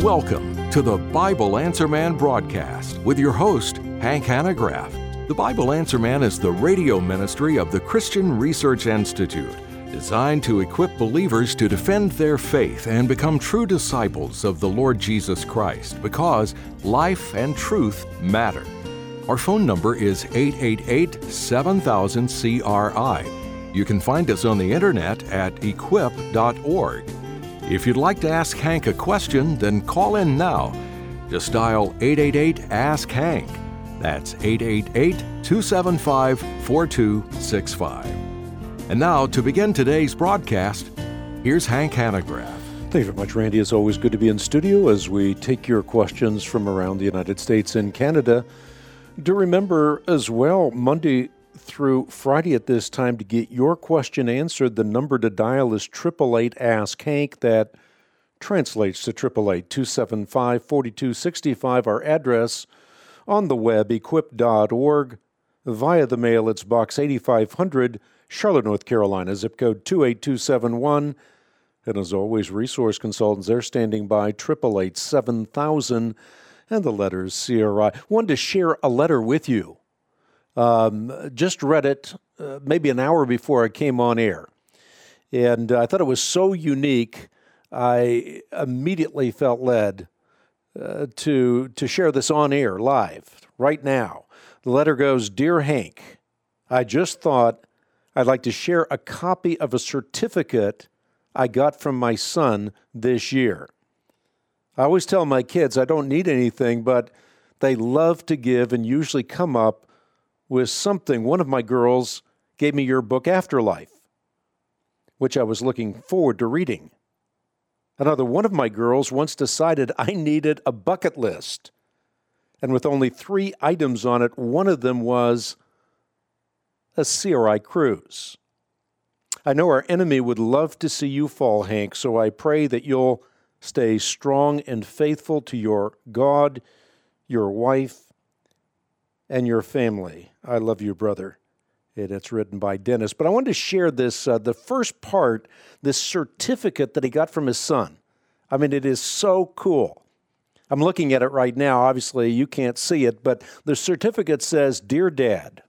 Welcome to the Bible Answer Man broadcast with your host, Hank Hanegraaff. The Bible Answer Man is the radio ministry of the Christian Research Institute, designed to equip believers to defend their faith and become true disciples of the Lord Jesus Christ, because life and truth matter. Our phone number is 888-7000-CRI. You can find us on the internet at equip.org. If you'd like to ask Hank a question, then call in now. Just dial 888-ASK-HANK. That's 888-275-4265. And now, to begin today's broadcast, here's Hank Hanegraaff. Thank you very much, Randy. It's always good to be in studio as we take your questions from around the United States and Canada. Do remember as well, Monday through Friday at this time, to get your question answered, the number to dial is 888-ASK-HANK. That translates to 888-275-4265. Our address on the web, equip.org. Via the mail, it's Box 8500, Charlotte, North Carolina, zip code 28271. And as always, resource consultants, they're standing by, 888-7000, and the letters CRI. Wanted to share a letter with you. Just read it maybe an hour before I came on air. And I thought it was so unique, I immediately felt led to share this on air live right now. The letter goes, Dear Hank, I just thought I'd like to share a copy of a certificate I got from my son this year. I always tell my kids I don't need anything, but they love to give and usually come up with something. One of my girls gave me your book, Afterlife, which I was looking forward to reading. Another one of my girls once decided I needed a bucket list. And with only 3 items on it, one of them was a CRI cruise. I know our enemy would love to see you fall, Hank, so I pray that you'll stay strong and faithful to your God, your wife, and your family. I love you, brother. And it's written by Dennis. But I wanted to share this, the first part, this certificate that he got from his son. I mean, it is so cool. I'm looking at it right now. Obviously, you can't see it, but the certificate says, Dear Dad,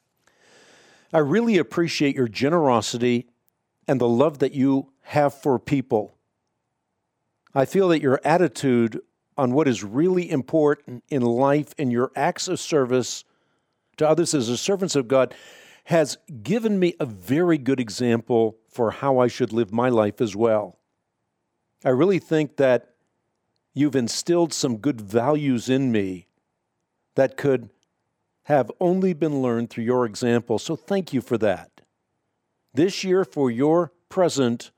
I really appreciate your generosity and the love that you have for people. I feel that your attitude on what is really important in life and your acts of service to others as the servants of God has given me a very good example for how I should live my life as well. I really think that you've instilled some good values in me that could have only been learned through your example, so thank you for that. This year, for your present,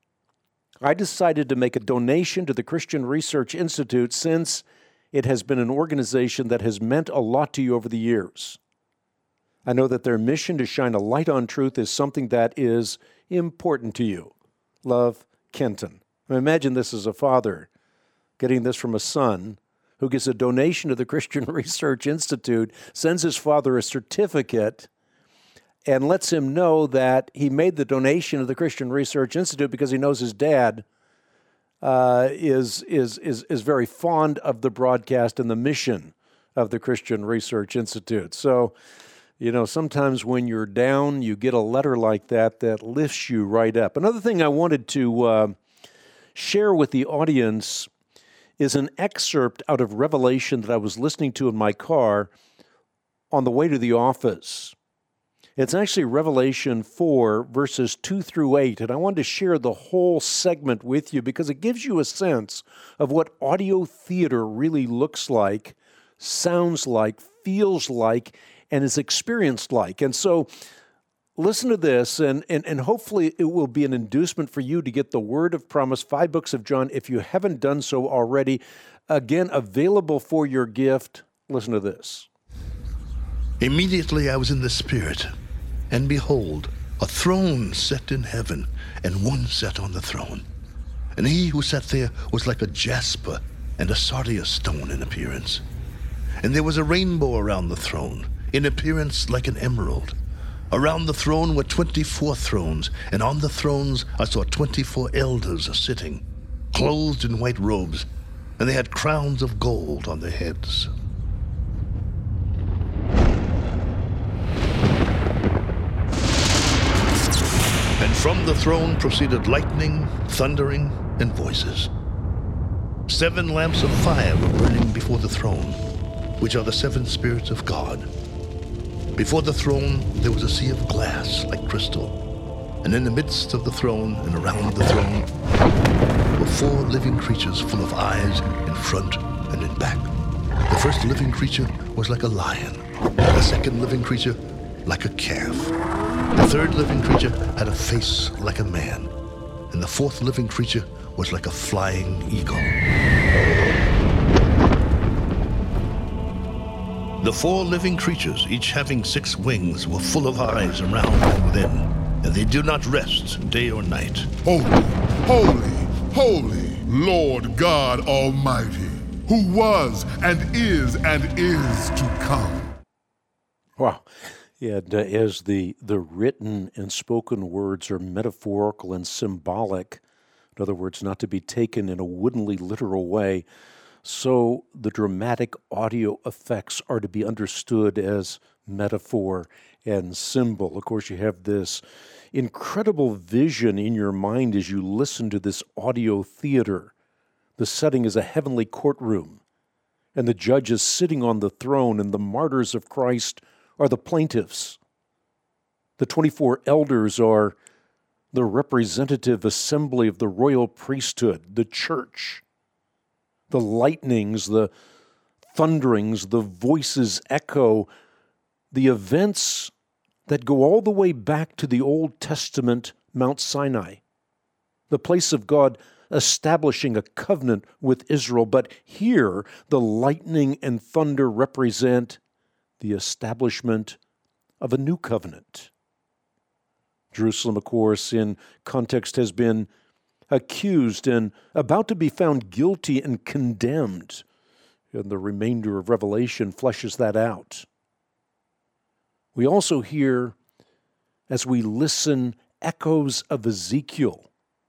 I decided to make a donation to the Christian Research Institute, since it has been an organization that has meant a lot to you over the years. I know that their mission to shine a light on truth is something that is important to you. Love, Kenton. I imagine this as a father getting this from a son who gives a donation to the Christian Research Institute, sends his father a certificate, and lets him know that he made the donation to the Christian Research Institute because he knows his dad is very fond of the broadcast and the mission of the Christian Research Institute. So, you know, sometimes when you're down, you get a letter like that that lifts you right up. Another thing I wanted to share with the audience is an excerpt out of Revelation that I was listening to in my car on the way to the office. It's actually Revelation 4, verses 2 through 8, and I wanted to share the whole segment with you because it gives you a sense of what audio theater really looks like, sounds like, feels like, and is experienced like. And so listen to this, and hopefully it will be an inducement for you to get the Word of Promise, 5 books of John, if you haven't done so already. Again, available for your gift. Listen to this. Immediately I was in the Spirit, and behold, a throne set in heaven, and one sat on the throne. And he who sat there was like a jasper and a sardius stone in appearance. And there was a rainbow around the throne, in appearance like an emerald. Around the throne were 24 thrones, and on the thrones I saw 24 elders sitting, clothed in white robes, and they had crowns of gold on their heads. And from the throne proceeded lightning, thundering, and voices. 7 lamps of fire were burning before the throne, which are the 7 spirits of God. Before the throne there was a sea of glass like crystal, and in the midst of the throne and around the throne were 4 living creatures full of eyes in front and in back. The first living creature was like a lion, the second living creature like a calf. The third living creature had a face like a man, and the fourth living creature was like a flying eagle. The 4 living creatures, each having 6 wings, were full of eyes around and within, and they do not rest day or night. Holy, holy, holy, Lord God Almighty, who was and is to come. Wow. And as the written and spoken words are metaphorical and symbolic, in other words, not to be taken in a woodenly literal way, so the dramatic audio effects are to be understood as metaphor and symbol. Of course, you have this incredible vision in your mind as you listen to this audio theater. The setting is a heavenly courtroom, and the judge is sitting on the throne, and the martyrs of Christ are the plaintiffs. The 24 elders are the representative assembly of the royal priesthood, the church. The lightnings, the thunderings, the voices echo the events that go all the way back to the Old Testament Mount Sinai, the place of God establishing a covenant with Israel. But here, the lightning and thunder represent the establishment of a new covenant. Jerusalem, of course, in context has been accused and about to be found guilty and condemned. And the remainder of Revelation fleshes that out. We also hear, as we listen, echoes of Ezekiel.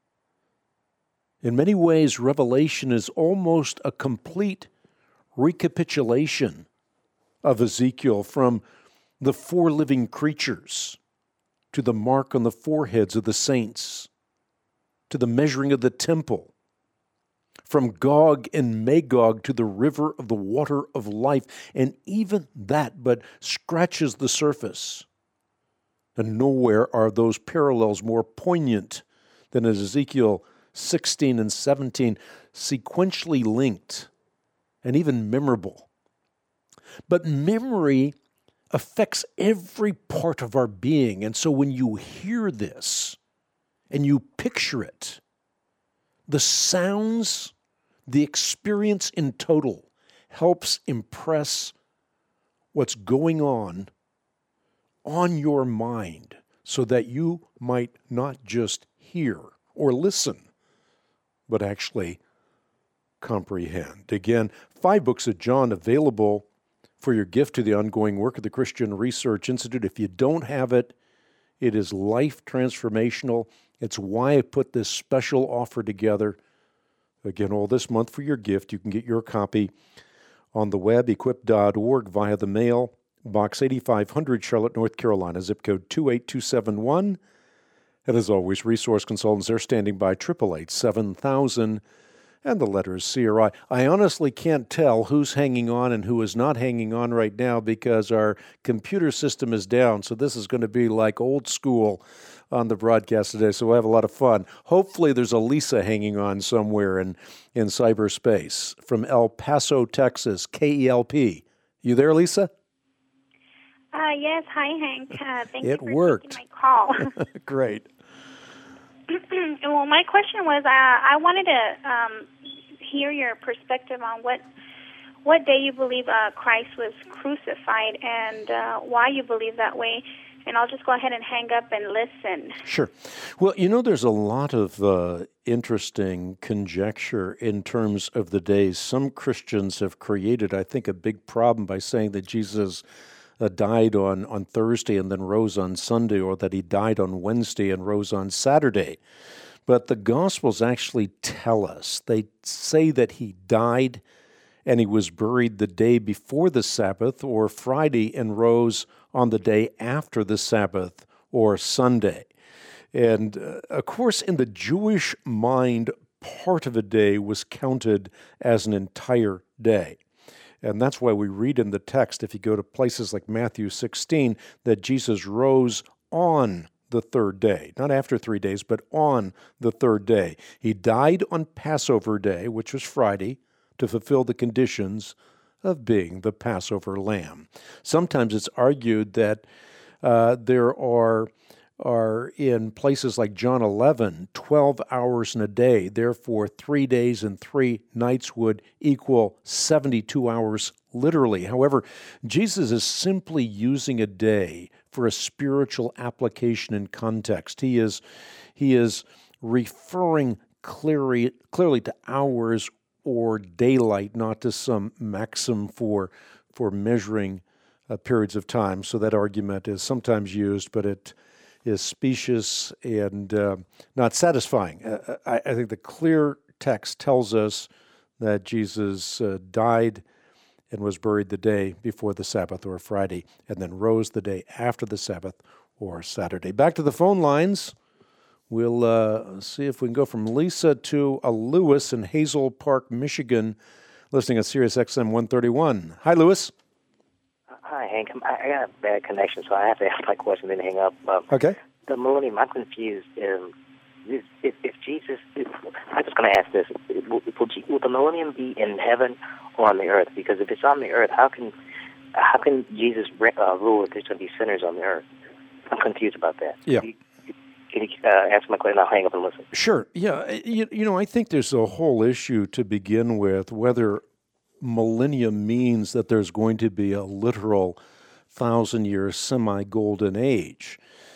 In many ways, Revelation is almost a complete recapitulation of Ezekiel, from the 4 living creatures to the mark on the foreheads of the saints, to the measuring of the temple, from Gog and Magog to the river of the water of life, and even that but scratches the surface. And nowhere are those parallels more poignant than as Ezekiel 16 and 17, sequentially linked and even memorable. But memory affects every part of our being, and so when you hear this and you picture it, the sounds, the experience in total helps impress what's going on your mind so that you might not just hear or listen, but actually comprehend. Again, 5 books of John available for your gift to the ongoing work of the Christian Research Institute. If you don't have it, it is life transformational. It's why I put this special offer together. Again, all this month for your gift. You can get your copy on the web, equip.org, via the mail, Box 8500, Charlotte, North Carolina, zip code 28271. And as always, resource consultants are standing by, 888-7000, and the letters CRI. I honestly can't tell who's hanging on and who is not hanging on right now because our computer system is down, so this is going to be like old school on the broadcast today, so we'll have a lot of fun. Hopefully there's a Lisa hanging on somewhere in cyberspace from El Paso, Texas, KELP. You there, Lisa? Yes. Hi, Hank. Thank you for worked. taking my call. Great. Well, my question was, I wanted to hear your perspective on what day you believe Christ was crucified and why you believe that way. And I'll just go ahead and hang up and listen. Sure. Well, there's a lot of interesting conjecture in terms of the days. Some Christians have created, I think, a big problem by saying that Jesus died on Thursday and then rose on Sunday, or that he died on Wednesday and rose on Saturday. But the Gospels actually tell us, they say that he died and he was buried the day before the Sabbath, or Friday, and rose on the day after the Sabbath, or Sunday. And of course, in the Jewish mind, part of a day was counted as an entire day. And that's why we read in the text, if you go to places like Matthew 16, that Jesus rose on the third day, not after 3 days, but on the third day. He died on Passover Day, which was Friday, to fulfill the conditions of being the Passover lamb. Sometimes it's argued that there are in places like John 11, 12 hours in a day. Therefore, 3 days and 3 nights would equal 72 hours literally. However, Jesus is simply using a day for a spiritual application and context. He is referring clearly to hours or daylight, not to some maxim for measuring periods of time. So that argument is sometimes used, but it is specious and not satisfying. I think the clear text tells us that Jesus died and was buried the day before the Sabbath, or Friday, and then rose the day after the Sabbath, or Saturday. Back to the phone lines. We'll see if we can go from Lisa to Lewis in Hazel Park, Michigan, listening at Sirius XM 131. Hi, Lewis. Hi, Hank. I got a bad connection, so I have to ask my question, then hang up. Okay. The millennium, I'm confused. If Jesus, I'm just going to ask this: will the millennium be in heaven or on the earth? Because if it's on the earth, how can Jesus rule if there's going to be sinners on the earth? I'm confused about that. Yeah. Can you answer my question? I'll hang up and listen. Sure. Yeah. I think there's a whole issue to begin with, whether millennium means that there's going to be a literal 1,000-year semi-golden age.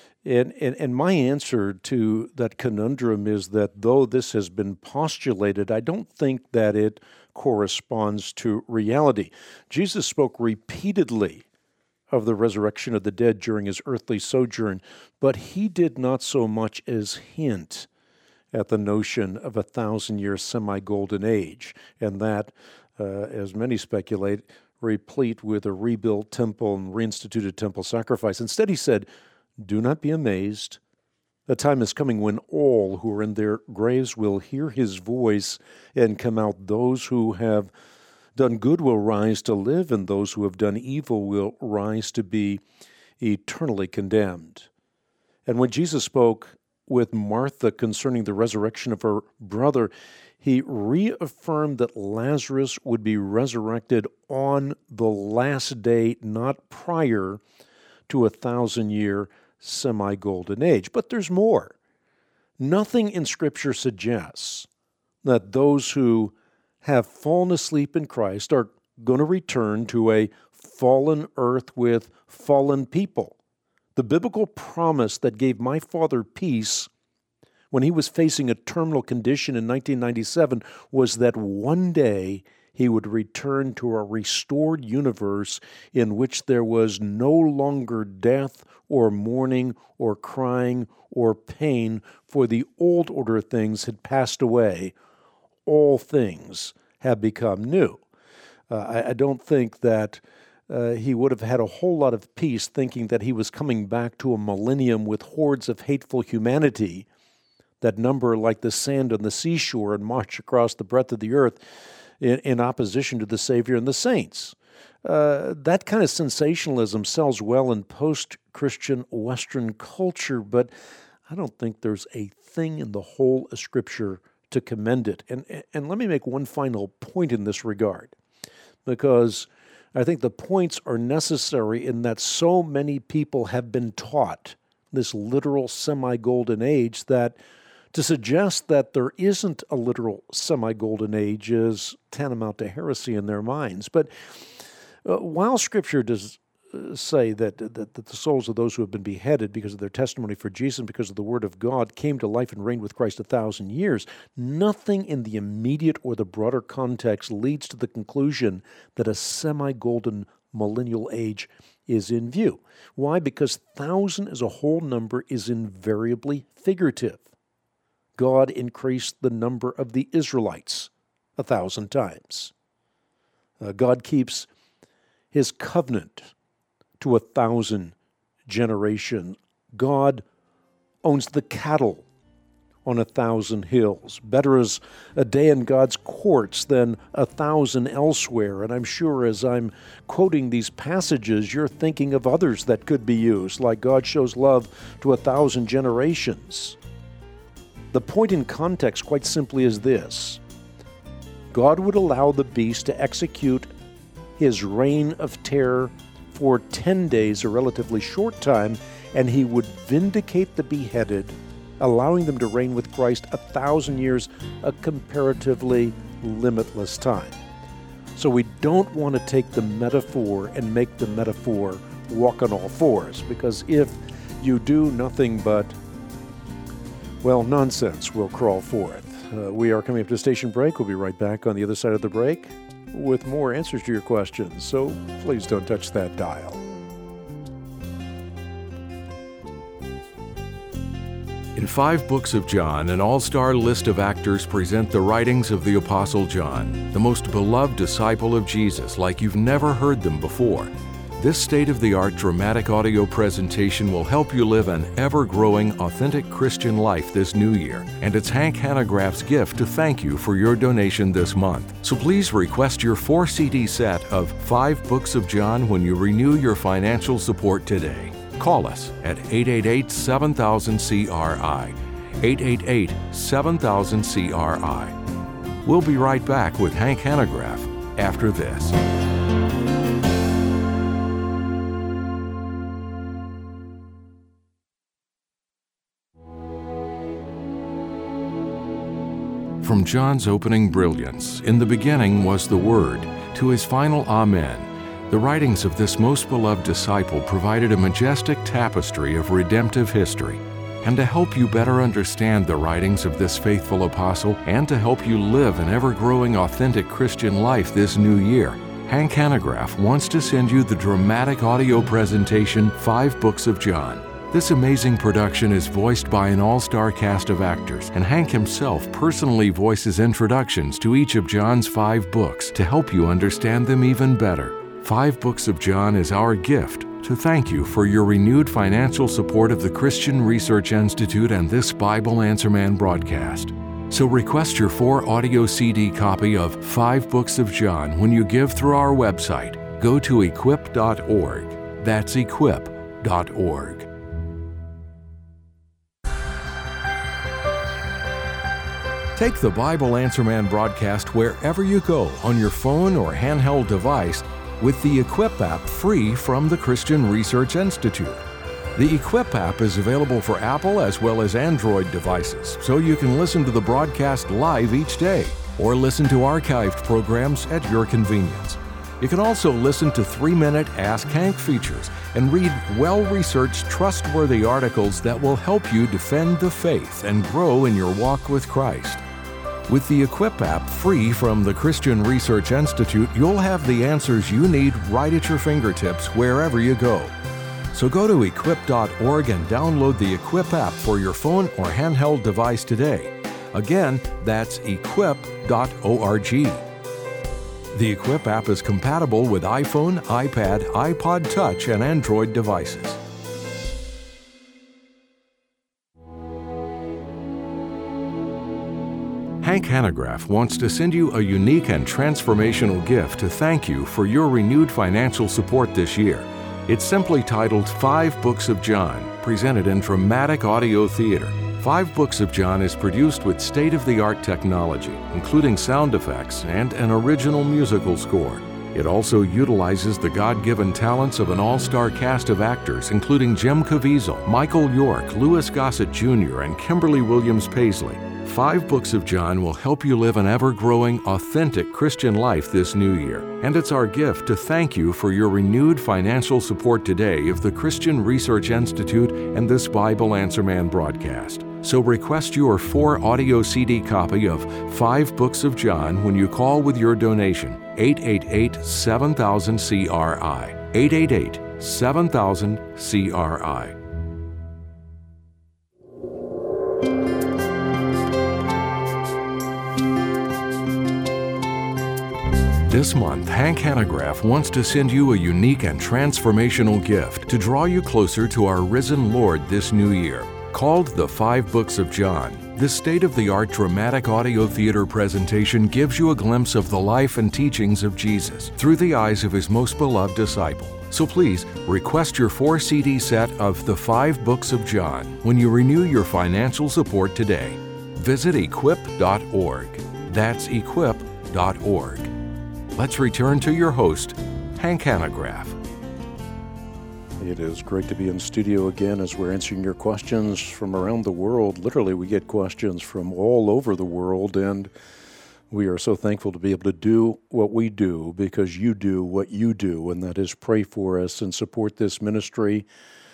And my answer to that conundrum is that though this has been postulated, I don't think that it corresponds to reality. Jesus spoke repeatedly of the resurrection of the dead during his earthly sojourn, but he did not so much as hint at the notion of a 1,000-year semi-golden age, and that, as many speculate, replete with a rebuilt temple and reinstituted temple sacrifice. Instead, he said, "Do not be amazed. The time is coming when all who are in their graves will hear his voice and come out. Those who have done good will rise to live, and those who have done evil will rise to be eternally condemned." And when Jesus spoke with Martha concerning the resurrection of her brother, he reaffirmed that Lazarus would be resurrected on the last day, not prior to a 1,000-year semi-golden age. But there's more. Nothing in Scripture suggests that those who have fallen asleep in Christ are going to return to a fallen earth with fallen people. The biblical promise that gave my father peace when he was facing a terminal condition in 1997 was that one day he would return to a restored universe in which there was no longer death or mourning or crying or pain, for the old order of things had passed away. All things have become new. I don't think that he would have had a whole lot of peace thinking that he was coming back to a millennium with hordes of hateful humanity that number like the sand on the seashore and march across the breadth of the earth in opposition to the Savior and the saints. That kind of sensationalism sells well in post-Christian Western culture, but I don't think there's a thing in the whole of Scripture to commend it. And let me make one final point in this regard, because I think the points are necessary in that so many people have been taught this literal semi-golden age that to suggest that there isn't a literal semi-golden age is tantamount to heresy in their minds. But while Scripture does say that the souls of those who have been beheaded because of their testimony for Jesus and because of the Word of God came to life and reigned with Christ 1,000 years, nothing in the immediate or the broader context leads to the conclusion that a semi-golden millennial age is in view. Why? Because 1,000 as a whole number is invariably figurative. God increased the number of the Israelites 1,000 times. God keeps His covenant to 1,000 generations. God owns the cattle on 1,000 hills. Better is a day in God's courts than 1,000 elsewhere. And I'm sure as I'm quoting these passages, you're thinking of others that could be used, like God shows love to 1,000 generations. The point in context, quite simply, is this. God would allow the beast to execute his reign of terror for 10 days, a relatively short time, and He would vindicate the beheaded, allowing them to reign with Christ 1,000 years, a comparatively limitless time. So we don't want to take the metaphor and make the metaphor walk on all fours, because if you do, nothing but, well, nonsense will crawl forth. We are coming up to a station break. We'll be right back on the other side of the break with more answers to your questions, so please don't touch that dial. In 5 books of John, an all-star list of actors present the writings of the Apostle John, the most beloved disciple of Jesus, like you've never heard them before. This state-of-the-art dramatic audio presentation will help you live an ever-growing, authentic Christian life this new year, and it's Hank Hanegraaff's gift to thank you for your donation this month. So please request your 4-CD set of 5 books of John when you renew your financial support today. Call us at 888-7000-CRI, 888-7000-CRI. We'll be right back with Hank Hanegraaff after this. From John's opening brilliance, in the beginning was the Word, to his final Amen, the writings of this most beloved disciple provided a majestic tapestry of redemptive history. And to help you better understand the writings of this faithful apostle and to help you live an ever-growing authentic Christian life this new year, Hank Hanegraaff wants to send you the dramatic audio presentation 5 Books of John. This amazing production is voiced by an all-star cast of actors, and Hank himself personally voices introductions to each of John's 5 books to help you understand them even better. 5 Books of John is our gift to thank you for your renewed financial support of the Christian Research Institute and this Bible Answer Man broadcast. So request your 4 audio CD copy of 5 Books of John when you give through our website. Go to equip.org. That's equip.org. Take the Bible Answer Man broadcast wherever you go on your phone or handheld device with the Equip app free from the Christian Research Institute. The Equip app is available for Apple as well as Android devices, so you can listen to the broadcast live each day or listen to archived programs at your convenience. You can also listen to 3-minute Ask Hank features and read well-researched, trustworthy articles that will help you defend the faith and grow in your walk with Christ. With the Equip app free from the Christian Research Institute, you'll have the answers you need right at your fingertips wherever you go. So go to equip.org and download the Equip app for your phone or handheld device today. Again, that's equip.org. The Equip app is compatible with iPhone, iPad, iPod Touch, and Android devices. Hank Hanegraaff wants to send you a unique and transformational gift to thank you for your renewed financial support this year. It's simply titled 5 Books of John, presented in dramatic audio theater. 5 Books of John is produced with state-of-the-art technology, including sound effects and an original musical score. It also utilizes the God-given talents of an all-star cast of actors, including Jim Caviezel, Michael York, Louis Gossett Jr., and Kimberly Williams Paisley. 5 Books of John will help you live an ever-growing, authentic Christian life this new year. And it's our gift to thank you for your renewed financial support today of the Christian Research Institute and this Bible Answer Man broadcast. So request your 4 audio CD copy of 5 Books of John when you call with your donation. 888-7000-CRI. 7000 CRI. This month, Hank Hanegraaff wants to send you a unique and transformational gift to draw you closer to our risen Lord this new year. Called The 5 Books of John, this state-of-the-art dramatic audio theater presentation gives you a glimpse of the life and teachings of Jesus through the eyes of his most beloved disciple. So please, request your 4-CD set of The 5 Books of John when you renew your financial support today. Visit equip.org. That's equip.org. Let's return to your host, Hank Hanegraaff. It is great to be in studio again as we're answering your questions from around the world. Literally, we get questions from all over the world, and we are so thankful to be able to do what we do because you do what you do, and that is pray for us and support this ministry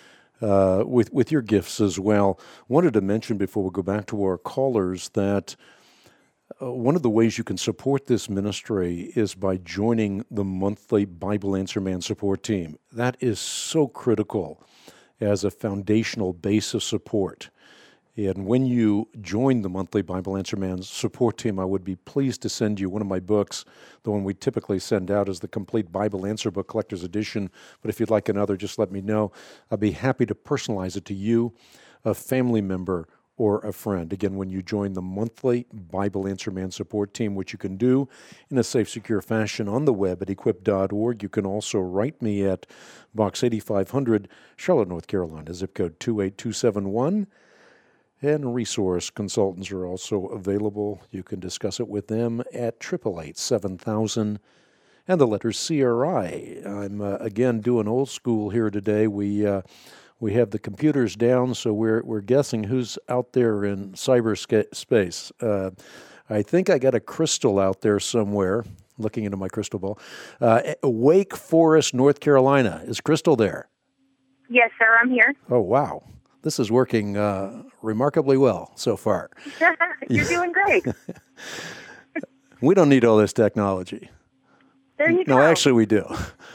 with your gifts as well. Wanted to mention before we go back to our callers that one of the ways you can support this ministry is by joining the monthly Bible Answer Man support team. That is so critical as a foundational base of support. And when you join the monthly Bible Answer Man support team, I would be pleased to send you one of my books. The one we typically send out is the Complete Bible Answer Book Collector's Edition. But if you'd like another, just let me know. I'll be happy to personalize it to you, a family member, or a friend. Again, when you join the monthly Bible Answer Man support team, which you can do in a safe, secure fashion on the web at equip.org. You can also write me at Box 8500, Charlotte, North Carolina, zip code 28271. And resource consultants are also available. You can discuss it with them at 888-7000 and the letters CRI. I'm, again, doing old school here today. We have the computers down, so we're guessing who's out there in cyberspace. I think I got a Crystal out there somewhere, looking into my crystal ball. Wake Forest, North Carolina. Is Crystal there? Yes, sir, I'm here. Oh, wow. This is working remarkably well so far. You're doing great. We don't need all this technology. There you go. No, actually we do.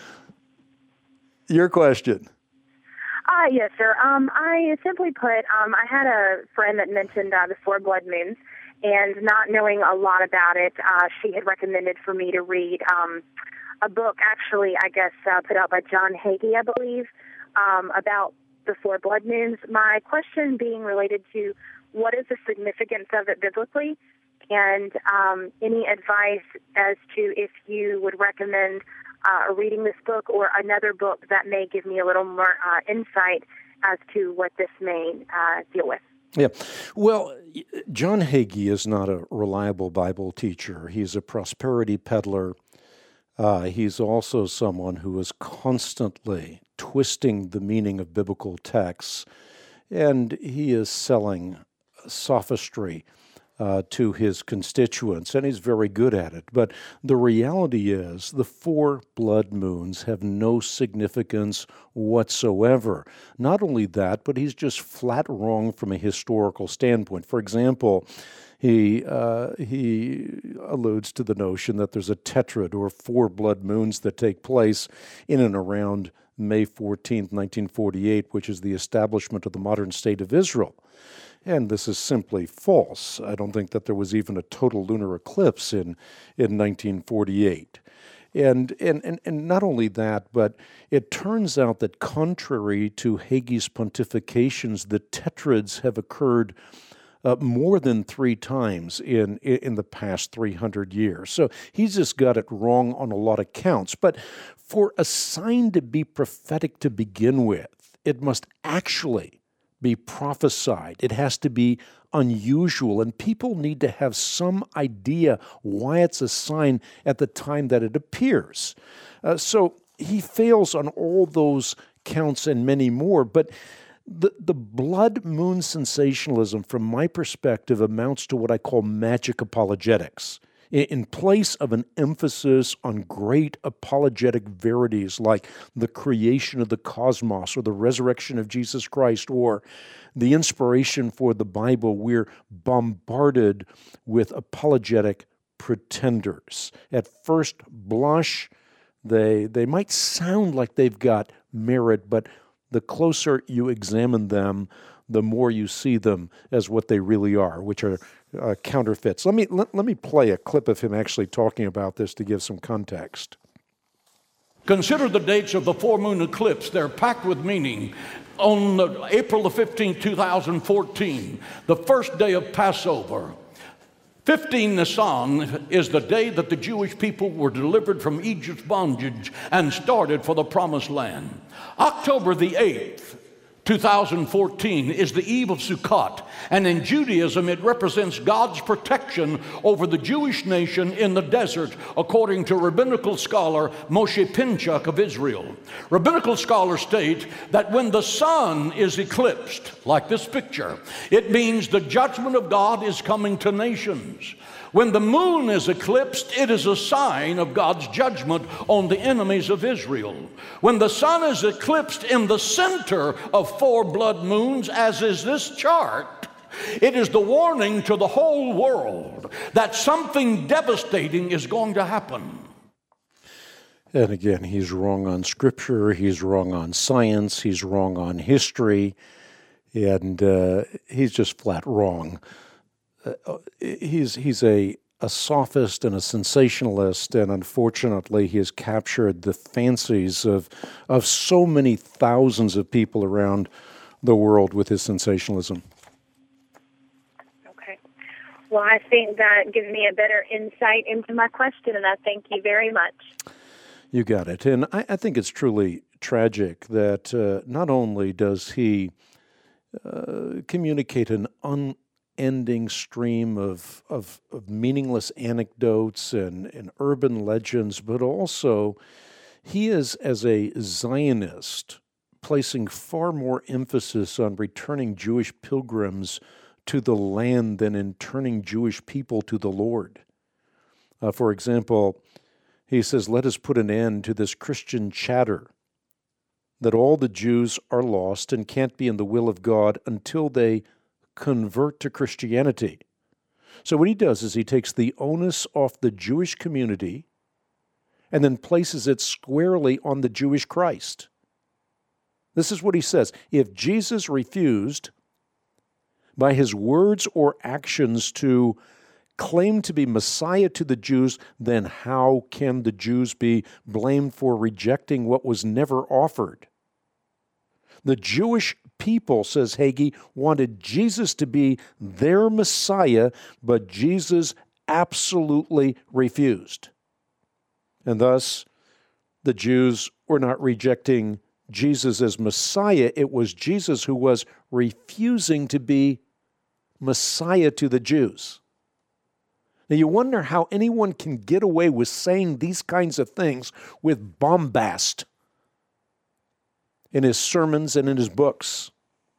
Your question. Yes, sir. I simply put, I had a friend that mentioned the 4 blood moons, and not knowing a lot about it, she had recommended for me to read a book, actually, I guess, put out by John Hagee, I believe, about the 4 blood moons. My question being related to what is the significance of it biblically, and any advice as to if you would recommend reading this book or another book that may give me a little more insight as to what this may deal with. Yeah. Well, John Hagee is not a reliable Bible teacher. He's a prosperity peddler. He's also someone who is constantly twisting the meaning of biblical texts, and he is selling sophistry to his constituents, and he's very good at it. But the reality is the 4 blood moons have no significance whatsoever. Not only that, but he's just flat wrong from a historical standpoint. For example, he alludes to the notion that there's a tetrad, or 4 blood moons that take place in and around May 14th, 1948, which is the establishment of the modern state of Israel. And this is simply false. I don't think that there was even a total lunar eclipse in 1948. And not only that, but it turns out that contrary to Hagee's pontifications, the tetrads have occurred more than 3 times in the past 300 years. So he's just got it wrong on a lot of counts. But for a sign to be prophetic to begin with, it must actually be prophesied. It has to be unusual, and people need to have some idea why it's a sign at the time that it appears. So he fails on all those counts and many more, but the blood moon sensationalism, from my perspective, amounts to what I call magic apologetics. In place of an emphasis on great apologetic verities like the creation of the cosmos or the resurrection of Jesus Christ or the inspiration for the Bible, we're bombarded with apologetic pretenders. At first blush, they might sound like they've got merit, but the closer you examine them, the more you see them as what they really are, which are counterfeits. Let me play a clip of him actually talking about this to give some context. Consider the dates of the full moon eclipse. They're packed with meaning. On April the 15th, 2014, the first day of Passover, 15 Nisan is the day that the Jewish people were delivered from Egypt's bondage and started for the Promised Land. October the 8th, 2014 is the eve of Sukkot, and in Judaism it represents God's protection over the Jewish nation in the desert, according to rabbinical scholar Moshe Pinchuk of Israel. Rabbinical scholars state that when the sun is eclipsed, like this picture, it means the judgment of God is coming to nations. When the moon is eclipsed, it is a sign of God's judgment on the enemies of Israel. When the sun is eclipsed in the center of 4 blood moons, as is this chart, it is the warning to the whole world that something devastating is going to happen. And again, he's wrong on Scripture, he's wrong on science, he's wrong on history, and he's just flat wrong. He's a sophist and a sensationalist, and unfortunately he has captured the fancies of so many thousands of people around the world with his sensationalism. Okay. Well, I think that gives me a better insight into my question, and I thank you very much. You got it. And I think it's truly tragic that not only does he communicate an unending stream of meaningless anecdotes and urban legends, but also he is, as a Zionist, placing far more emphasis on returning Jewish pilgrims to the land than in turning Jewish people to the Lord. For example, he says, let us put an end to this Christian chatter that all the Jews are lost and can't be in the will of God until they convert to Christianity. So what he does is he takes the onus off the Jewish community and then places it squarely on the Jewish Christ. This is what he says. If Jesus refused by his words or actions to claim to be Messiah to the Jews, then how can the Jews be blamed for rejecting what was never offered? The Jewish people, says Hagee, wanted Jesus to be their Messiah, but Jesus absolutely refused. And thus, the Jews were not rejecting Jesus as Messiah. It was Jesus who was refusing to be Messiah to the Jews. Now, you wonder how anyone can get away with saying these kinds of things with bombast in his sermons and in his books.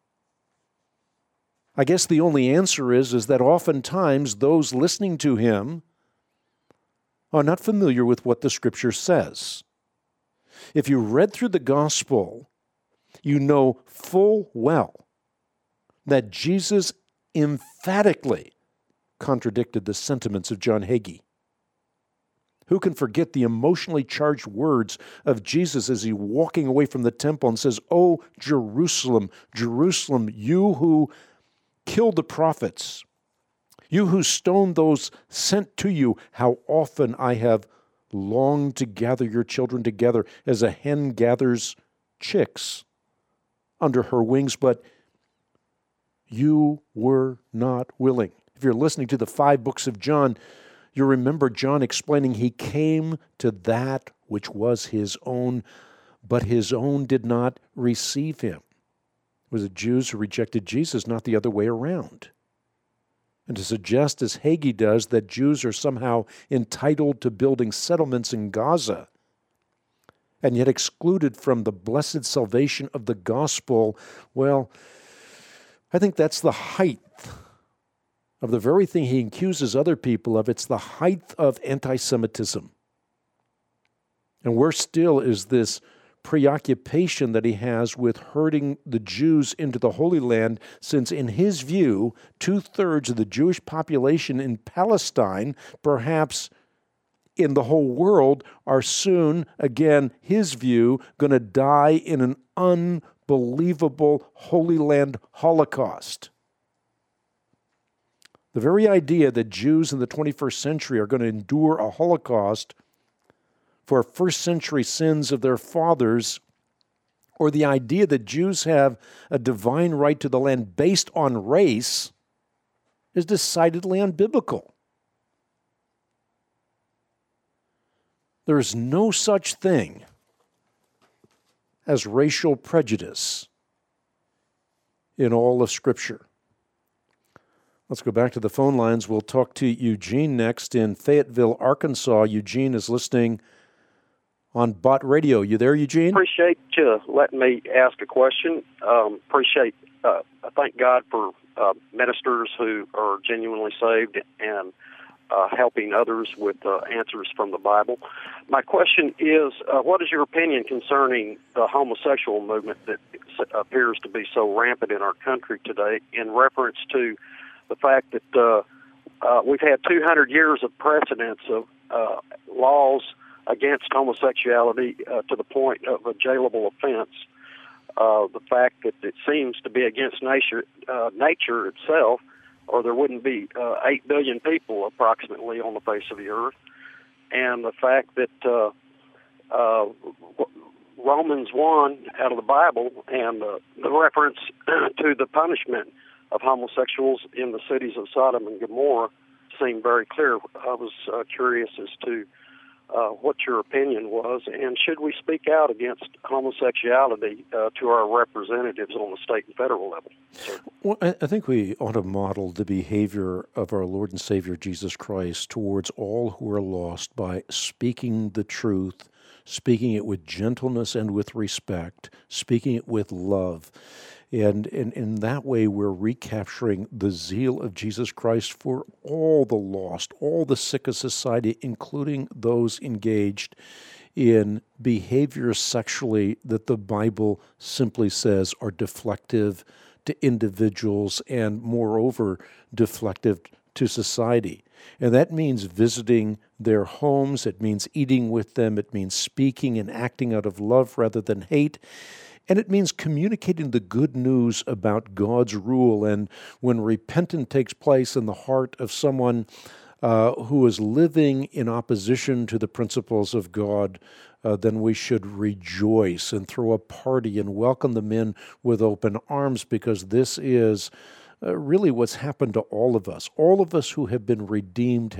I guess the only answer is that oftentimes those listening to him are not familiar with what the Scripture says. If you read through the gospel, you know full well that Jesus emphatically contradicted the sentiments of John Hagee. Who can forget the emotionally charged words of Jesus as he walking away from the temple and says, "Oh, Jerusalem, Jerusalem, you who killed the prophets, you who stoned those sent to you, how often I have longed to gather your children together as a hen gathers chicks under her wings, but you were not willing." If you're listening to the 5 books of John, you remember John explaining he came to that which was his own, but his own did not receive him. It was the Jews who rejected Jesus, not the other way around. And to suggest, as Hagee does, that Jews are somehow entitled to building settlements in Gaza and yet excluded from the blessed salvation of the gospel, well, I think that's the height of the very thing he accuses other people of. It's the height of anti-Semitism. And worse still is this preoccupation that he has with herding the Jews into the Holy Land, since in his view, 2/3 of the Jewish population in Palestine, perhaps in the whole world are soon, again, his view, going to die in an unbelievable Holy Land Holocaust. The very idea that Jews in the 21st century are going to endure a Holocaust for first century sins of their fathers, or the idea that Jews have a divine right to the land based on race, is decidedly unbiblical. There is no such thing as racial prejudice in all of Scripture. Let's go back to the phone lines. We'll talk to Eugene next in Fayetteville, Arkansas. Eugene is listening on Bott Radio. You there, Eugene? Appreciate you letting me ask a question. I thank God for ministers who are genuinely saved and helping others with answers from the Bible. My question is, what is your opinion concerning the homosexual movement that appears to be so rampant in our country today, in reference to the fact that we've had 200 years of precedence of laws against homosexuality to the point of a jailable offense? The fact that it seems to be against nature itself, or there wouldn't be 8 billion people approximately on the face of the earth, and the fact that Romans 1 out of the Bible and the reference to the punishment of homosexuals in the cities of Sodom and Gomorrah seemed very clear. I was curious as to what your opinion was, and should we speak out against homosexuality to our representatives on the state and federal level? Well, I think we ought to model the behavior of our Lord and Savior Jesus Christ towards all who are lost by speaking the truth, speaking it with gentleness and with respect, speaking it with love. And in that way, we're recapturing the zeal of Jesus Christ for all the lost, all the sick of society, including those engaged in behaviors sexually that the Bible simply says are deflective to individuals and, moreover, deflective to society. And that means visiting their homes. It means eating with them. It means speaking and acting out of love rather than hate. And it means communicating the good news about God's rule. And when repentance takes place in the heart of someone who is living in opposition to the principles of God, then we should rejoice and throw a party and welcome them in with open arms, because this is really what's happened to all of us. All of us who have been redeemed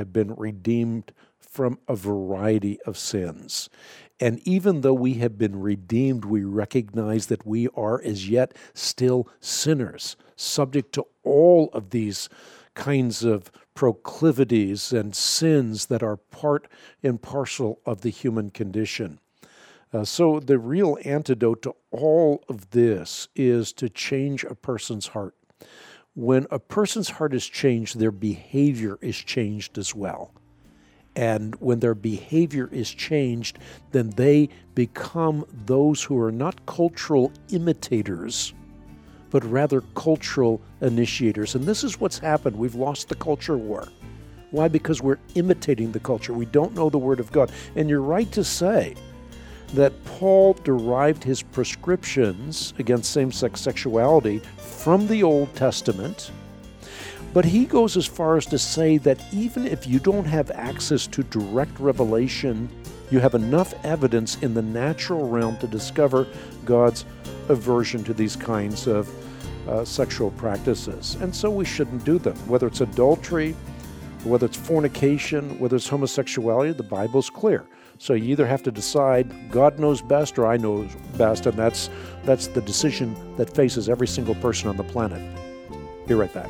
from a variety of sins. And even though we have been redeemed, we recognize that we are as yet still sinners, subject to all of these kinds of proclivities and sins that are part and parcel of the human condition. So the real antidote to all of this is to change a person's heart. When a person's heart is changed, their behavior is changed as well. And when their behavior is changed, then they become those who are not cultural imitators, but rather cultural initiators. And this is what's happened. We've lost the culture war. Why? Because we're imitating the culture. We don't know the Word of God. And you're right to say that Paul derived his prescriptions against same-sex sexuality from the Old Testament. But he goes as far as to say that even if you don't have access to direct revelation, you have enough evidence in the natural realm to discover God's aversion to these kinds of sexual practices. And so we shouldn't do them. Whether it's adultery, whether it's fornication, whether it's homosexuality, the Bible's clear. So you either have to decide God knows best or I know best, and that's the decision that faces every single person on the planet. Be right back.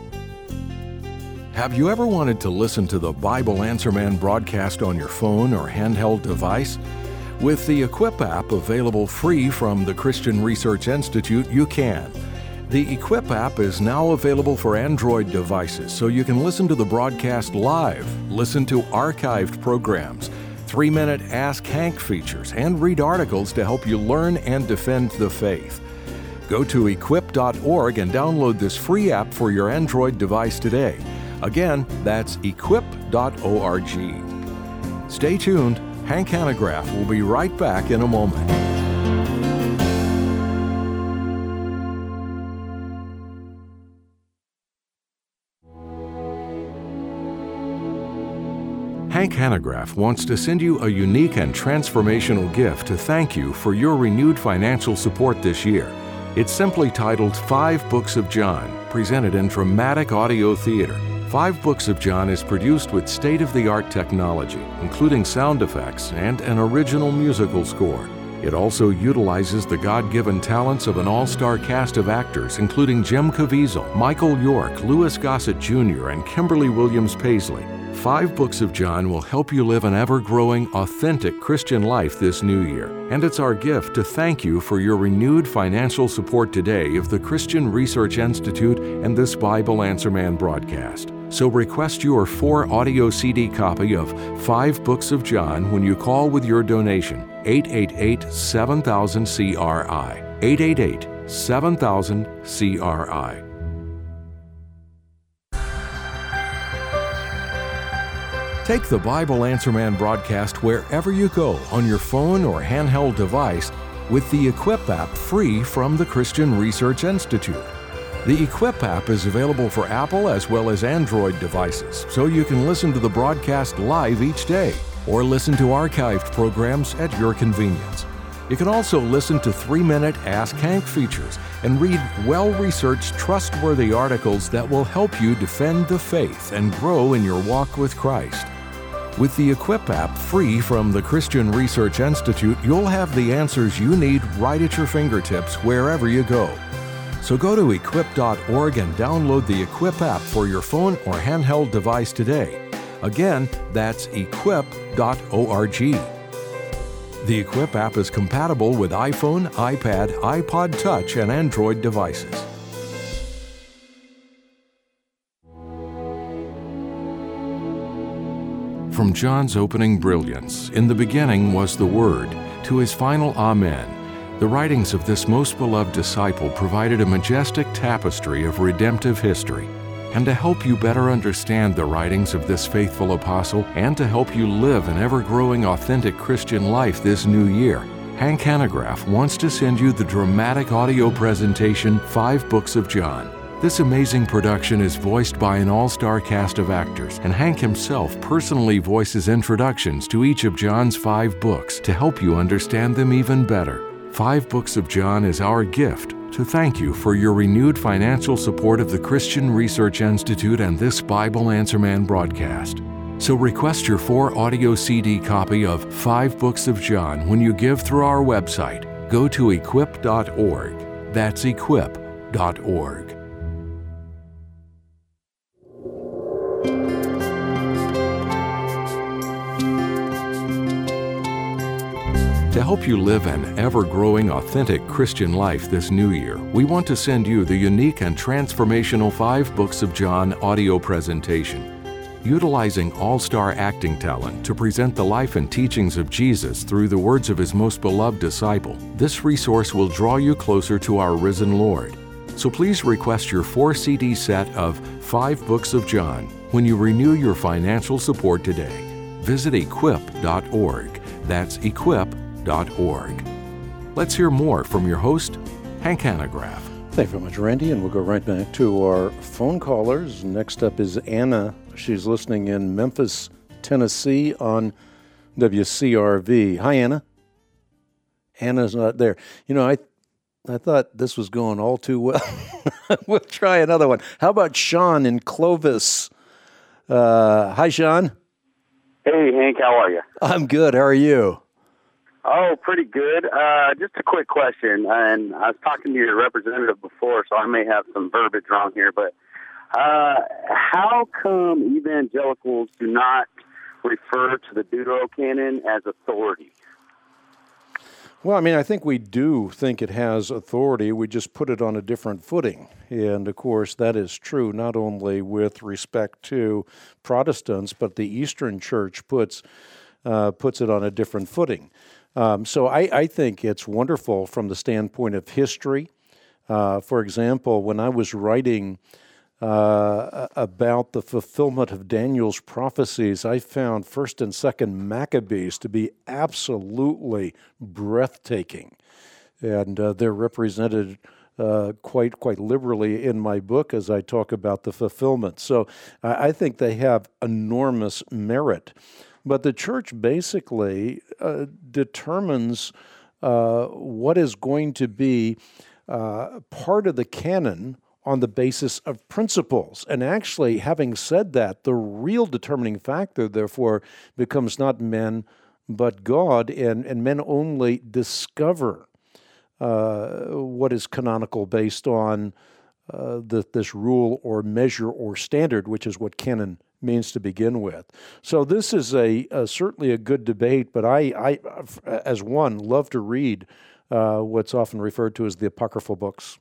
Have you ever wanted to listen to the Bible Answer Man broadcast on your phone or handheld device? With the Equip app available free from the Christian Research Institute, you can. The Equip app is now available for Android devices, so you can listen to the broadcast live, listen to archived programs, 3-minute Ask Hank features, and read articles to help you learn and defend the faith. Go to equip.org and download this free app for your Android device today. Again, that's equip.org. Stay tuned. Hank Hanegraaff will be right back in a moment. Hank Hanegraaff wants to send you a unique and transformational gift to thank you for your renewed financial support this year. It's simply titled 5 Books of John, presented in dramatic audio theater. 5 Books of John is produced with state-of-the-art technology, including sound effects and an original musical score. It also utilizes the God-given talents of an all-star cast of actors, including Jim Caviezel, Michael York, Louis Gossett Jr., and Kimberly Williams Paisley. 5 Books of John will help you live an ever-growing, authentic Christian life this new year. And it's our gift to thank you for your renewed financial support today of the Christian Research Institute and this Bible Answer Man broadcast. So request your 4 audio CD copy of 5 Books of John when you call with your donation. 888-7000-CRI. 888-7000-CRI. Take the Bible Answer Man broadcast wherever you go on your phone or handheld device with the Equip app free from the Christian Research Institute. The Equip app is available for Apple as well as Android devices, so you can listen to the broadcast live each day or listen to archived programs at your convenience. You can also listen to 3-minute Ask Hank features and read well-researched, trustworthy articles that will help you defend the faith and grow in your walk with Christ. With the Equip app free from the Christian Research Institute, you'll have the answers you need right at your fingertips wherever you go. So go to equip.org and download the Equip app for your phone or handheld device today. Again, that's equip.org. The Equip app is compatible with iPhone, iPad, iPod Touch, and Android devices. From John's opening brilliance, in the beginning was the Word, to his final Amen, the writings of this most beloved disciple provided a majestic tapestry of redemptive history. And to help you better understand the writings of this faithful apostle and to help you live an ever-growing authentic Christian life this new year, Hank Hanegraaff wants to send you the dramatic audio presentation 5 Books of John. This amazing production is voiced by an all-star cast of actors, and Hank himself personally voices introductions to each of John's 5 books to help you understand them even better. 5 Books of John is our gift to thank you for your renewed financial support of the Christian Research Institute and this Bible Answer Man broadcast. So request your 4 audio CD copy of 5 Books of John when you give through our website. Go to equip.org. That's equip.org. To help you live an ever-growing, authentic Christian life this new year, we want to send you the unique and transformational 5 Books of John audio presentation. Utilizing all-star acting talent to present the life and teachings of Jesus through the words of his most beloved disciple, this resource will draw you closer to our risen Lord. So please request your 4 CD set of 5 Books of John when you renew your financial support today. Visit equip.org. That's equip.org. Let's hear more from your host, Hank Hanegraaff. Thank you very much, Randy, and we'll go right back to our phone callers. Next up is Anna. She's listening in Memphis, Tennessee on WCRV. Hi, Anna. Anna's not there. You know, I thought this was going all too well. We'll try another one. How about Sean in Clovis? Hi, Sean. Hey, Hank, how are you? I'm good. How are you? Oh, pretty good. Just a quick question, and I was talking to your representative before, so I may have some verbiage wrong here, but how come evangelicals do not refer to the Deuterocanon as authority? Well, I mean, I think we do think it has authority. We just put it on a different footing. And, of course, that is true not only with respect to Protestants, but the Eastern Church puts it on a different footing. So I think it's wonderful from the standpoint of history. For example, when I was writing about the fulfillment of Daniel's prophecies, I found 1st and 2nd Maccabees to be absolutely breathtaking. And they're represented quite liberally in my book as I talk about the fulfillment. So I think they have enormous merit. But the church basically determines what is going to be part of the canon on the basis of principles. And actually, having said that, the real determining factor, therefore, becomes not men, but God, and men only discover what is canonical based on this rule or measure or standard, which is what canon means to begin with. So this is certainly a good debate, but I as one, love to read what's often referred to as the apocryphal books.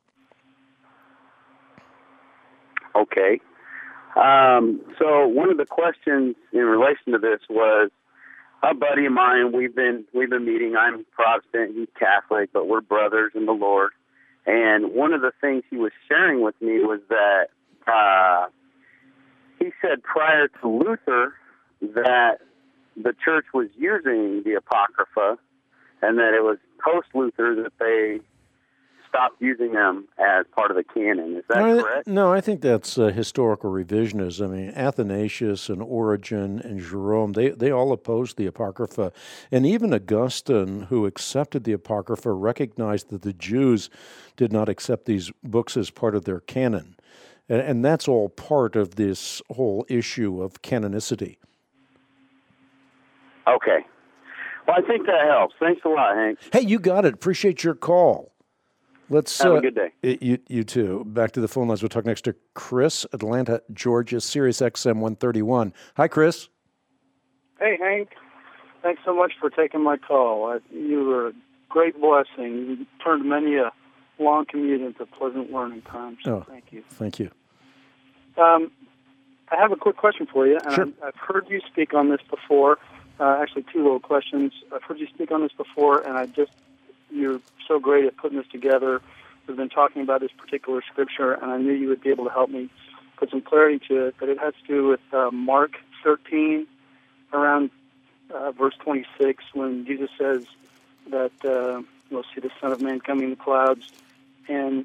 Okay. So one of the questions in relation to this was, a buddy of mine, we've been meeting. I'm Protestant, he's Catholic, but we're brothers in the Lord. And one of the things he was sharing with me was that he said prior to Luther that the church was using the Apocrypha, and that it was post-Luther that they stopped using them as part of the canon. Is that correct? No, I think that's historical revisionism. I mean, Athanasius and Origen and Jerome, they all opposed the Apocrypha. And even Augustine, who accepted the Apocrypha, recognized that the Jews did not accept these books as part of their canon. And that's all part of this whole issue of canonicity. Okay. Well, I think that helps. Thanks a lot, Hank. Hey, you got it. Appreciate your call. Let's have a good day. You too. Back to the phone lines. We'll talk next to Chris, Atlanta, Georgia, Sirius XM 131. Hi, Chris. Hey, Hank. Thanks so much for taking my call. You were a great blessing. You turned many a long commute into pleasant learning time. So thank you. Thank you. I have a quick question for you. And sure. I've heard you speak on this before. Actually, two little questions. I've heard you speak on this before, and you're so great at putting this together. We've been talking about this particular scripture, and I knew you would be able to help me put some clarity to it. But it has to do with Mark 13, around verse 26, when Jesus says that you'll see the Son of Man coming in the clouds, and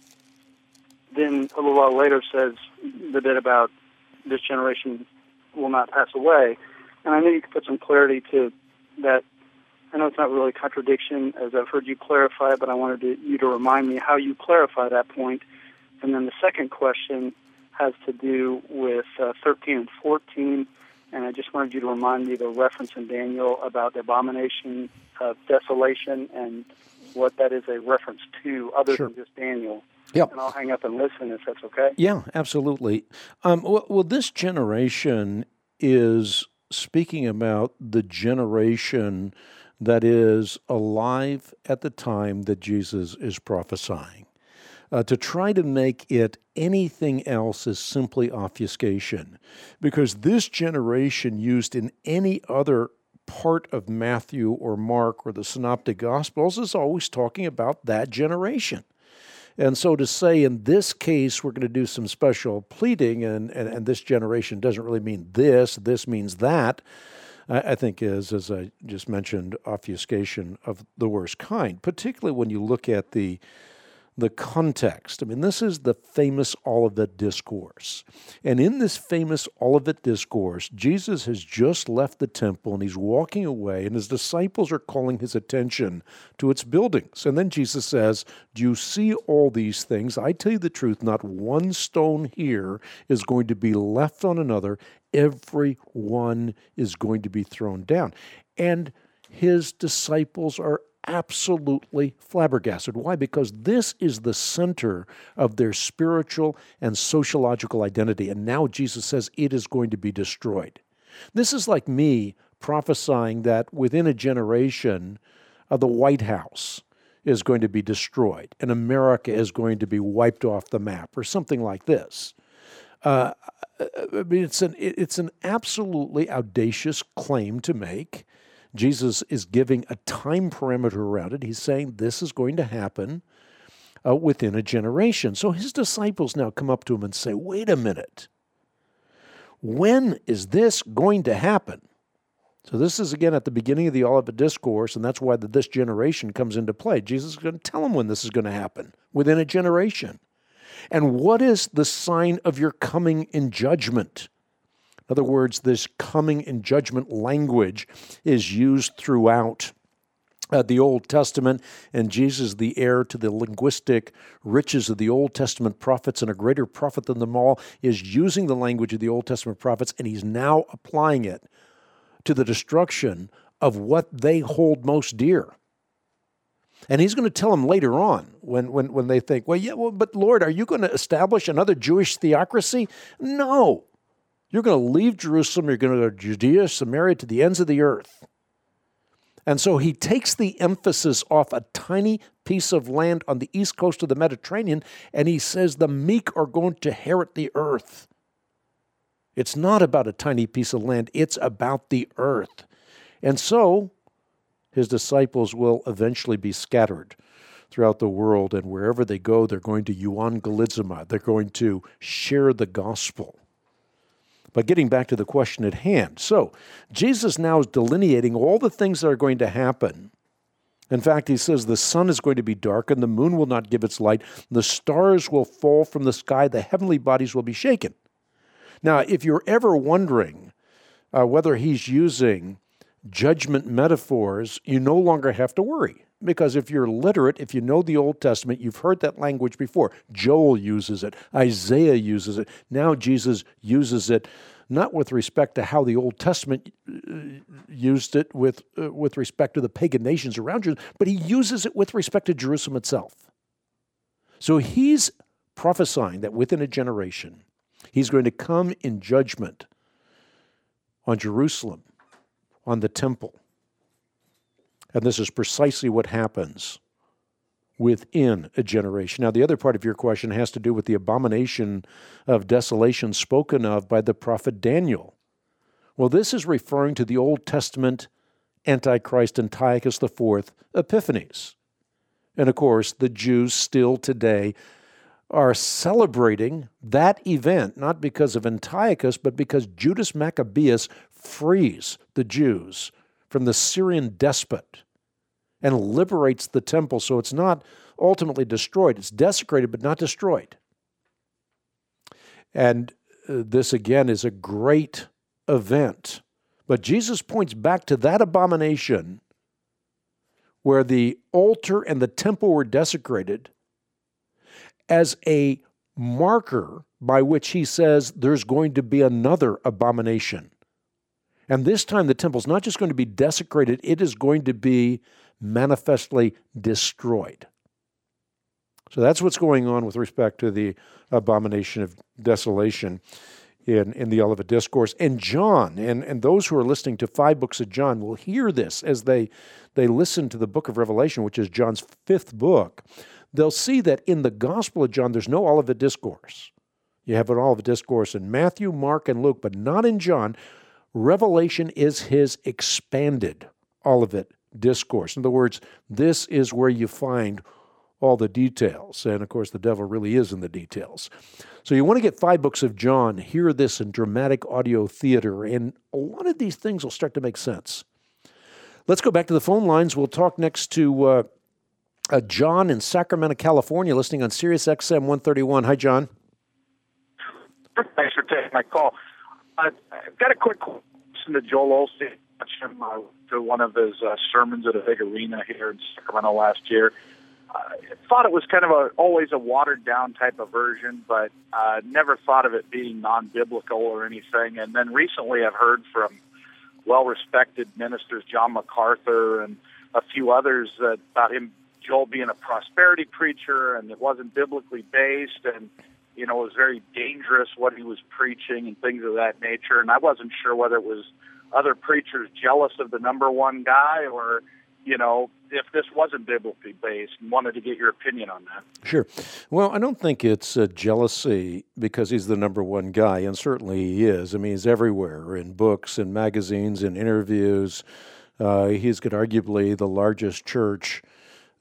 then a little while later says the bit about this generation will not pass away. And I knew you could put some clarity to that. I know it's not really a contradiction, as I've heard you clarify, but I wanted you to remind me how you clarify that point. And then the second question has to do with 13 and 14, and I just wanted you to remind me the reference in Daniel about the abomination of desolation and what that is a reference to, other Sure. than just Daniel. Yep. And I'll hang up and listen if that's okay. Yeah, absolutely. Well, this generation is speaking about the generation that is alive at the time that Jesus is prophesying. To try to make it anything else is simply obfuscation, because this generation used in any other part of Matthew or Mark or the Synoptic Gospels is always talking about that generation. And so to say in this case we're going to do some special pleading and this generation doesn't really mean this means that, I think is, as I just mentioned, obfuscation of the worst kind, particularly when you look at the context. I mean, this is the famous Olivet Discourse. And in this famous Olivet Discourse, Jesus has just left the temple and he's walking away, and his disciples are calling his attention to its buildings. And then Jesus says, "Do you see all these things? I tell you the truth, not one stone here is going to be left on another. Every one is going to be thrown down." And his disciples are absolutely flabbergasted. Why? Because this is the center of their spiritual and sociological identity. And now Jesus says it is going to be destroyed. This is like me prophesying that within a generation, the White House is going to be destroyed and America is going to be wiped off the map or something like this. I mean, it's an absolutely audacious claim to make. Jesus is giving a time parameter around it. He's saying this is going to happen. within a generation. So his disciples now come up to him and say, wait a minute. When is this going to happen? So this is, again, at the beginning of the Olivet Discourse, and that's why this generation comes into play. Jesus is going to tell them when this is going to happen, within a generation. And what is the sign of your coming in judgment? In other words, this coming in judgment language is used throughout the Old Testament, and Jesus, the heir to the linguistic riches of the Old Testament prophets and a greater prophet than them all, is using the language of the Old Testament prophets, and he's now applying it to the destruction of what they hold most dear. And he's going to tell them later on when they think, but Lord, are you going to establish another Jewish theocracy? No. You're going to leave Jerusalem, you're going to go to Judea, Samaria, to the ends of the earth. And so he takes the emphasis off a tiny piece of land on the east coast of the Mediterranean, and he says the meek are going to inherit the earth. It's not about a tiny piece of land, it's about the earth. And so his disciples will eventually be scattered throughout the world, and wherever they go, they're going to euangelizomai. They're going to share the gospel. But getting back to the question at hand, so Jesus now is delineating all the things that are going to happen. In fact, he says the sun is going to be darkened, the moon will not give its light, the stars will fall from the sky, the heavenly bodies will be shaken. Now, if you're ever wondering whether he's using judgment metaphors, you no longer have to worry. Because if you're literate, if you know the Old Testament, you've heard that language before. Joel uses it. Isaiah uses it. Now Jesus uses it, not with respect to how the Old Testament used it with respect to the pagan nations around Jerusalem, but he uses it with respect to Jerusalem itself. So he's prophesying that within a generation, he's going to come in judgment on Jerusalem, on the temple. And this is precisely what happens within a generation. Now, the other part of your question has to do with the abomination of desolation spoken of by the prophet Daniel. Well, this is referring to the Old Testament Antichrist Antiochus IV Epiphanes. And of course, the Jews still today are celebrating that event, not because of Antiochus, but because Judas Maccabeus frees the Jews from the Syrian despot and liberates the temple, so it's not ultimately destroyed. It's desecrated, but not destroyed. And this, again, is a great event. But Jesus points back to that abomination where the altar and the temple were desecrated as a marker by which he says there's going to be another abomination. And this time the temple's not just going to be desecrated, it is going to be manifestly destroyed. So that's what's going on with respect to the abomination of desolation in the Olivet Discourse. And John, and those who are listening to 5 books of John will hear this as they listen to the book of Revelation, which is John's 5th book. They'll see that in the Gospel of John, there's no Olivet Discourse. You have an Olivet Discourse in Matthew, Mark, and Luke, but not in John. Revelation is his expanded Olivet Discourse. In other words, this is where you find all the details. And of course, the devil really is in the details. So you want to get 5 books of John, hear this in dramatic audio theater, and a lot of these things will start to make sense. Let's go back to the phone lines. We'll talk next to John in Sacramento, California, listening on Sirius XM 131. Hi, John. Thanks for taking my call. I've got a quick question to Joel Osteen. To one of his sermons at a big arena here in Sacramento last year. I thought it was kind of always a watered-down type of version, but never thought of it being non-biblical or anything. And then recently I've heard from well-respected ministers, John MacArthur and a few others, about Joel being a prosperity preacher, and it wasn't biblically based, and it was very dangerous what he was preaching and things of that nature. And I wasn't sure whether it was other preachers jealous of the number one guy or, if this wasn't biblically based, and wanted to get your opinion on that. Sure. Well, I don't think it's jealousy because he's the number one guy, and certainly he is. I mean, he's everywhere in books and magazines and interviews. He's got arguably the largest church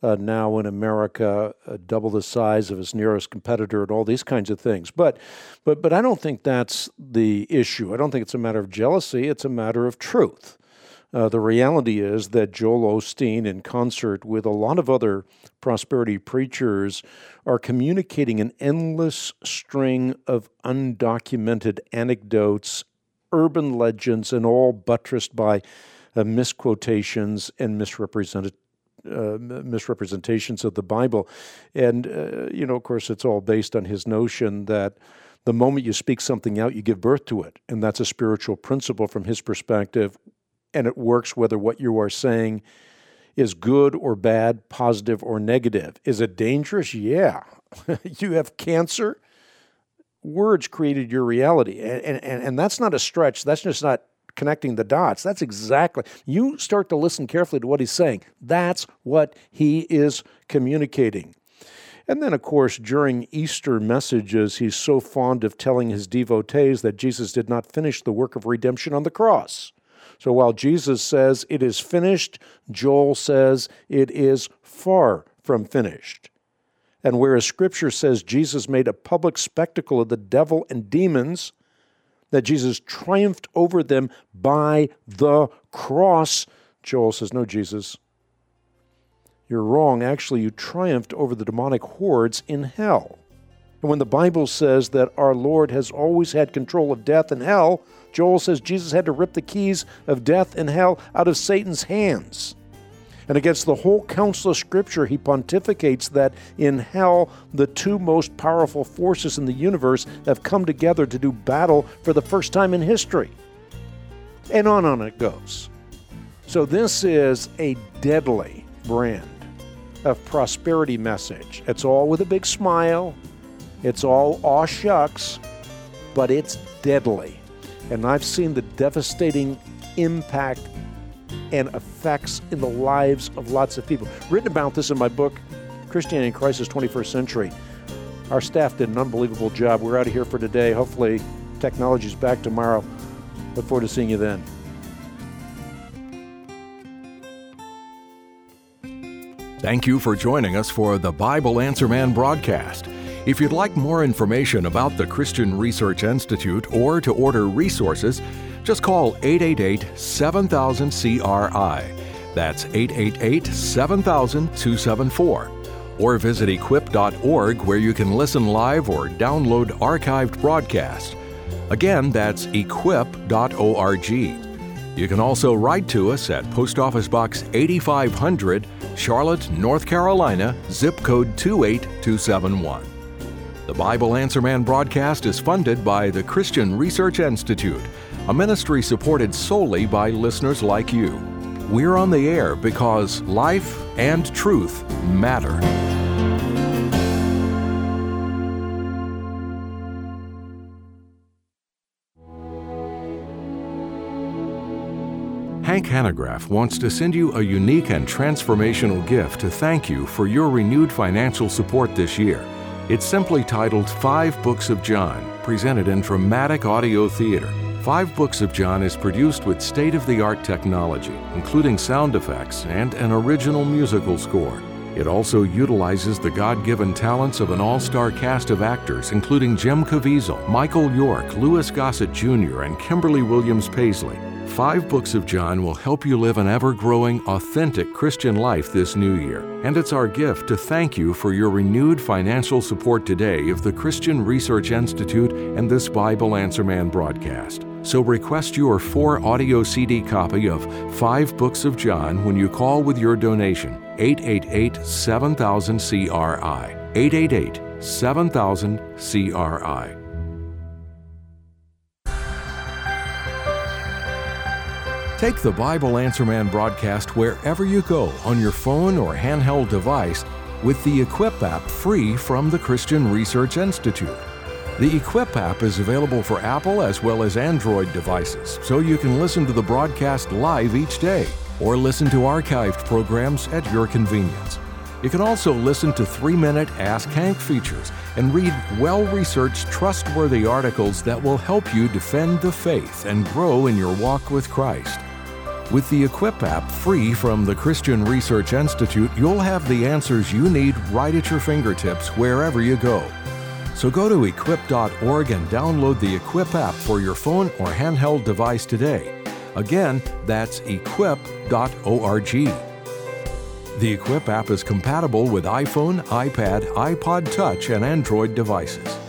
now in America, double the size of his nearest competitor, and all these kinds of things. But I don't think that's the issue. I don't think it's a matter of jealousy. It's a matter of truth. The reality is that Joel Osteen, in concert with a lot of other prosperity preachers, are communicating an endless string of undocumented anecdotes, urban legends, and all buttressed by misquotations and misrepresentations of the Bible. And, of course, it's all based on his notion that the moment you speak something out, you give birth to it. And that's a spiritual principle from his perspective. And it works whether what you are saying is good or bad, positive or negative. Is it dangerous? Yeah. You have cancer? Words created your reality. And that's not a stretch. That's just not connecting the dots. That's exactly. You start to listen carefully to what he's saying. That's what he is communicating. And then, of course, during Easter messages, he's so fond of telling his devotees that Jesus did not finish the work of redemption on the cross. So while Jesus says it is finished, Joel says it is far from finished. And whereas Scripture says Jesus made a public spectacle of the devil and demons, that Jesus triumphed over them by the cross, Joel says, no, Jesus, you're wrong. Actually, you triumphed over the demonic hordes in hell. And when the Bible says that our Lord has always had control of death and hell, Joel says Jesus had to rip the keys of death and hell out of Satan's hands. And against the whole counsel of Scripture, he pontificates that in hell, the two most powerful forces in the universe have come together to do battle for the first time in history. And on it goes. So this is a deadly brand of prosperity message. It's all with a big smile. It's all aw shucks, but it's deadly. And I've seen the devastating impact and effects in the lives of lots of people. Written about this in my book, Christianity in Crisis 21st Century. Our staff did an unbelievable job. We're out of here for today. Hopefully technology's back tomorrow. Look forward to seeing you then. Thank you for joining us for the Bible Answer Man broadcast. If you'd like more information about the Christian Research Institute or to order resources, just call 888-7000-CRI. That's 888-7000-274. Or visit equip.org, where you can listen live or download archived broadcasts. Again, that's equip.org. You can also write to us at Post Office Box 8500, Charlotte, North Carolina, zip code 28271. The Bible Answer Man broadcast is funded by the Christian Research Institute, a ministry supported solely by listeners like you. We're on the air because life and truth matter. Hank Hanegraaff wants to send you a unique and transformational gift to thank you for your renewed financial support this year. It's simply titled 5 Books of John, presented in dramatic audio theater. 5 Books of John is produced with state-of-the-art technology, including sound effects and an original musical score. It also utilizes the God-given talents of an all-star cast of actors, including Jim Caviezel, Michael York, Louis Gossett Jr., and Kimberly Williams Paisley. 5 Books of John will help you live an ever-growing, authentic Christian life this new year. And it's our gift to thank you for your renewed financial support today of the Christian Research Institute and this Bible Answer Man broadcast. So request your 4 audio CD copy of 5 Books of John when you call with your donation. 888-7000-CRI. 888-7000-CRI. Take the Bible Answer Man broadcast wherever you go on your phone or handheld device with the Equip app, free from the Christian Research Institute. The Equip app is available for Apple as well as Android devices, so you can listen to the broadcast live each day or listen to archived programs at your convenience. You can also listen to 3-minute Ask Hank features and read well-researched, trustworthy articles that will help you defend the faith and grow in your walk with Christ. With the Equip app free from the Christian Research Institute, you'll have the answers you need right at your fingertips wherever you go. So go to equip.org and download the Equip app for your phone or handheld device today. Again, that's equip.org. The Equip app is compatible with iPhone, iPad, iPod Touch, and Android devices.